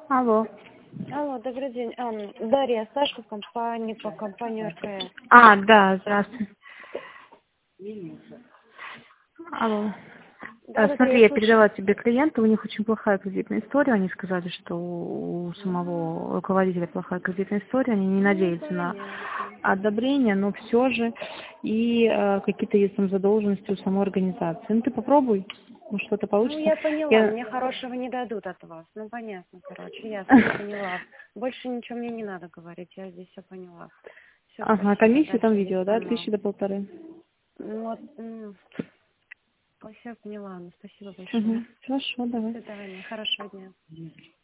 Алло. Алло, добрый день. Дарья, Сашка, по компании РКС. Да, здравствуй. Алло. Да, Смотри, я я слышу. передала тебе клиента, у них очень плохая кредитная история, они сказали, что у самого руководителя плохая кредитная история, они не надеются на одобрение, но все же и какие-то есть там задолженности у самой организации. Ну ты попробуй, может что-то получится. Я поняла, мне хорошего не дадут от вас. Ну, понятно, короче, я поняла. Больше ничего мне не надо говорить, я здесь все поняла. Все, Ага, спасибо, комиссию там дальше не видела, да, стану. 1000 до 1500. Вот, все поняла, спасибо большое. Угу. Хорошо, До давай. свидания, хорошего дня.